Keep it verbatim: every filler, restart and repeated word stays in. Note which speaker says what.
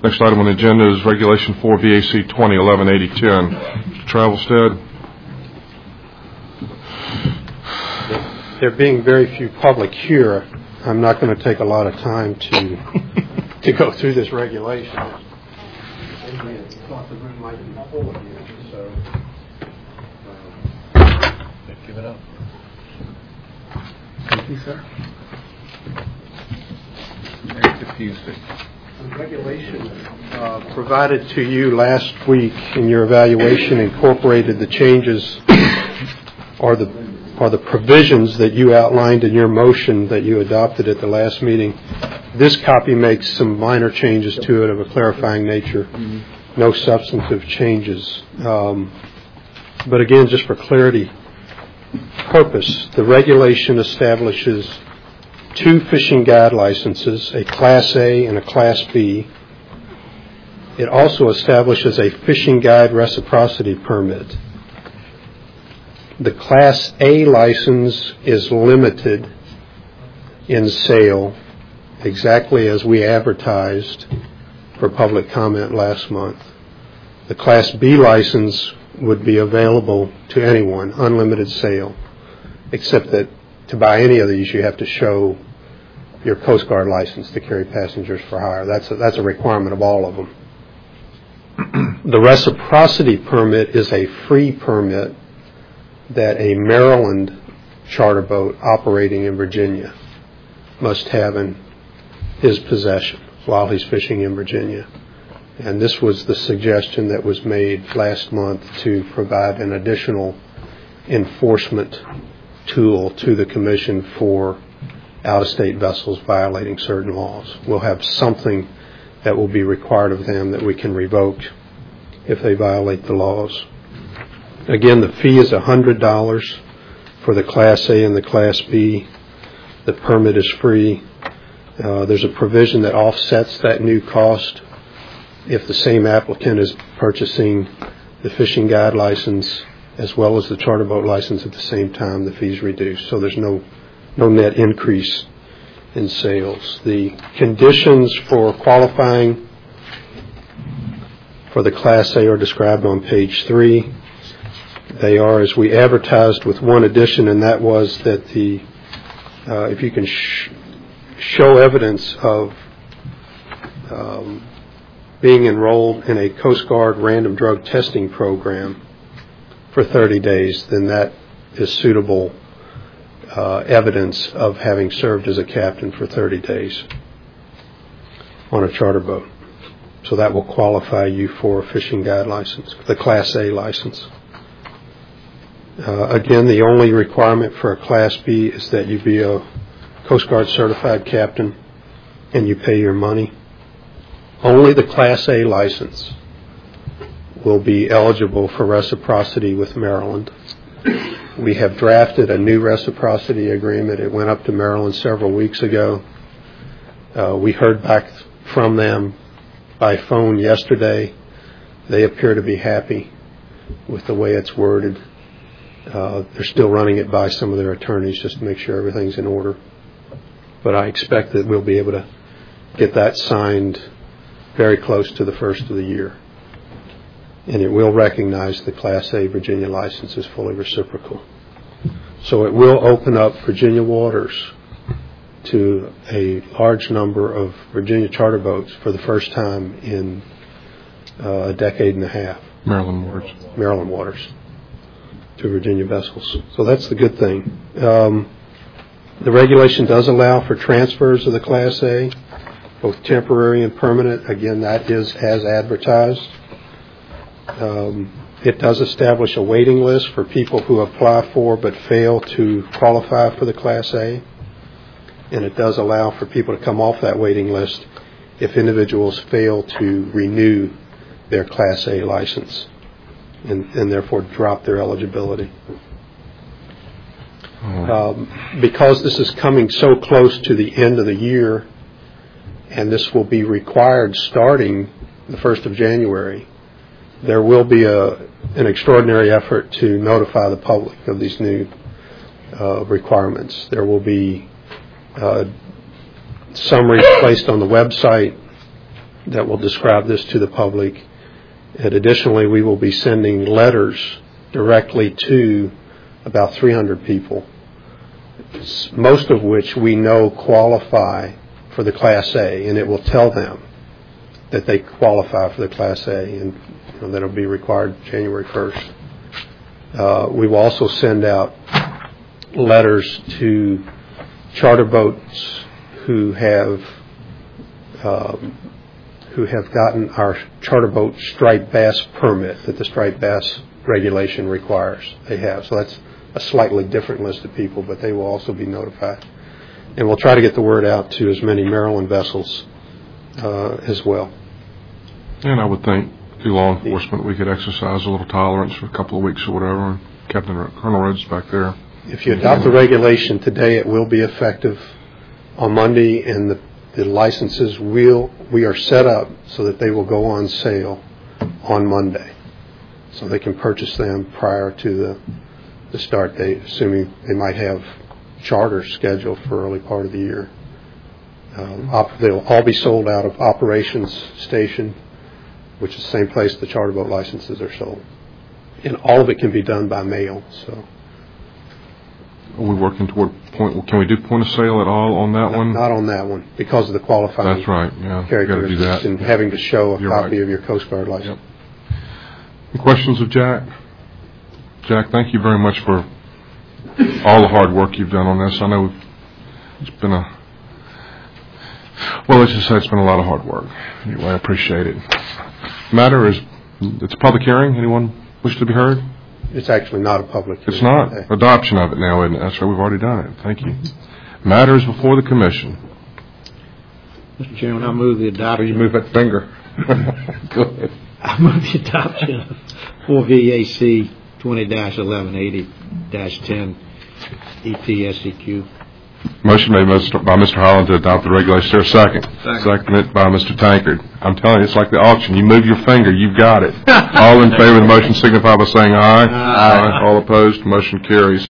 Speaker 1: Next item on the agenda is Regulation four V A C twenty eleven eighty ten. Travelstead.
Speaker 2: There being very few public here, I'm not going to take a lot of time to to go through this regulation. Thought the room might be full of you, so uh,
Speaker 3: give it up.
Speaker 2: Thank you, sir.
Speaker 3: Very confusing.
Speaker 2: The regulation uh, provided to you last week in your evaluation incorporated the changes or the or the provisions that you outlined in your motion that you adopted at the last meeting. This copy makes some minor changes to it of a clarifying nature, no substantive changes. Um, but again, just for clarity purpose, the regulation establishes two fishing guide licenses, a Class A and a Class B. It also establishes a fishing guide reciprocity permit. The Class A license is limited in sale exactly as we advertised for public comment last month. The Class B license would be available to anyone, unlimited sale, except that to buy any of these you have to show your Coast Guard license to carry passengers for hire. That's a, that's a requirement of all of them. The reciprocity permit is a free permit that a Maryland charter boat operating in Virginia must have in his possession while he's fishing in Virginia. And this was the suggestion that was made last month to provide an additional enforcement tool to the Commission for out-of-state vessels violating certain laws. We'll have something that will be required of them that we can revoke if they violate the laws. Again, the fee is one hundred dollars for the Class A and the Class B. The permit is free. Uh, there's a provision that offsets that new cost. If the same applicant is purchasing the fishing guide license as well as the charter boat license at the same time, the fee is reduced. So there's no no net increase in sales. The conditions for qualifying for the Class A are described on page three. They are as we advertised, with one addition, and that was that the uh, if you can sh- show evidence of um, being enrolled in a Coast Guard random drug testing program for thirty days, then that is suitable uh, evidence of having served as a captain for thirty days on a charter boat. So that will qualify you for a fishing guide license, the Class A license. Uh, again, the only requirement for a Class B is that you be a Coast Guard certified captain and you pay your money. Only the Class A license will be eligible for reciprocity with Maryland. We have drafted a new reciprocity agreement. It went up to Maryland several weeks ago. Uh, we heard back from them by phone yesterday. They appear to be happy with the way it's worded. Uh, they're still running it by some of their attorneys just to make sure everything's in order. But I expect that we'll be able to get that signed very close to the first of the year. And it will recognize the Class A Virginia license as fully reciprocal. So it will open up Virginia waters to a large number of Virginia charter boats for the first time in uh, a decade and a half.
Speaker 1: Maryland waters.
Speaker 2: Maryland waters to Virginia vessels. So that's the good thing. Um, the regulation does allow for transfers of the Class A, both temporary and permanent. Again, that is as advertised. Um, it does establish a waiting list for people who apply for but fail to qualify for the Class A. And it does allow for people to come off that waiting list if individuals fail to renew their Class A license and, and therefore drop their eligibility. Um, because this is coming so close to the end of the year, and this will be required starting the first of January, there will be a, an extraordinary effort to notify the public of these new uh, requirements. There will be uh, summaries placed on the website. that will describe this to the public. And additionally, we will be sending letters directly to about three hundred people, most of which we know qualify for the Class A, and it will tell them that they qualify for the Class A, and you know, that will be required January first. Uh, we will also send out letters to charter boats who have um, who have gotten our charter boat striped bass permit that the striped bass regulation requires. They have. So that's a slightly different list of people, but they will also be notified. And we'll try to get the word out to as many Maryland vessels uh, as well.
Speaker 1: And I would think through law enforcement we could exercise a little tolerance for a couple of weeks or whatever. And Captain Colonel Rhodes back there.
Speaker 2: If you adopt the regulation today, it will be effective on Monday, and the, the licenses will we are set up so that they will go on sale on Monday, so they can purchase them prior to the the start date, assuming they might have charters scheduled for early part of the year. Um, op- they'll all be sold out of Operations Station, which is the same place the charter boat licenses are sold, and all of it can be done by mail. So.
Speaker 1: Are we working toward point? Can we do point of sale at all on that
Speaker 2: Not,
Speaker 1: one?
Speaker 2: not on that one, because of the qualifying
Speaker 1: That's right. Yeah,
Speaker 2: characteristics
Speaker 1: do that.
Speaker 2: and having to show a
Speaker 1: You're
Speaker 2: copy
Speaker 1: right.
Speaker 2: of your Coast Guard license.
Speaker 1: Yep. Any questions of Jack? Jack, thank you very much for all the hard work you've done on this. I know it's been a well. Let's just say it's been a lot of hard work. Anyway, I appreciate it. Matter is, it's a public hearing. Anyone wish to be heard?
Speaker 2: It's actually not a public hearing.
Speaker 1: It's not
Speaker 2: today.
Speaker 1: adoption of it now, isn't it? That's right. We've already done it. Thank you. Matters before the commission.
Speaker 4: Mister Chairman, I move the adoption.
Speaker 1: You move that finger. Go ahead.
Speaker 4: I move the adoption of four V A C twenty eleven eighty ten E T S E Q.
Speaker 1: Motion made by Mister Holland to adopt the regulation. Is there a second?
Speaker 3: Second.
Speaker 1: Seconded by Mister Tankard. I'm telling you, it's like the auction. You move your finger, you've got it. All in favor of the motion signify by saying aye.
Speaker 4: Aye.
Speaker 1: All opposed, motion carries.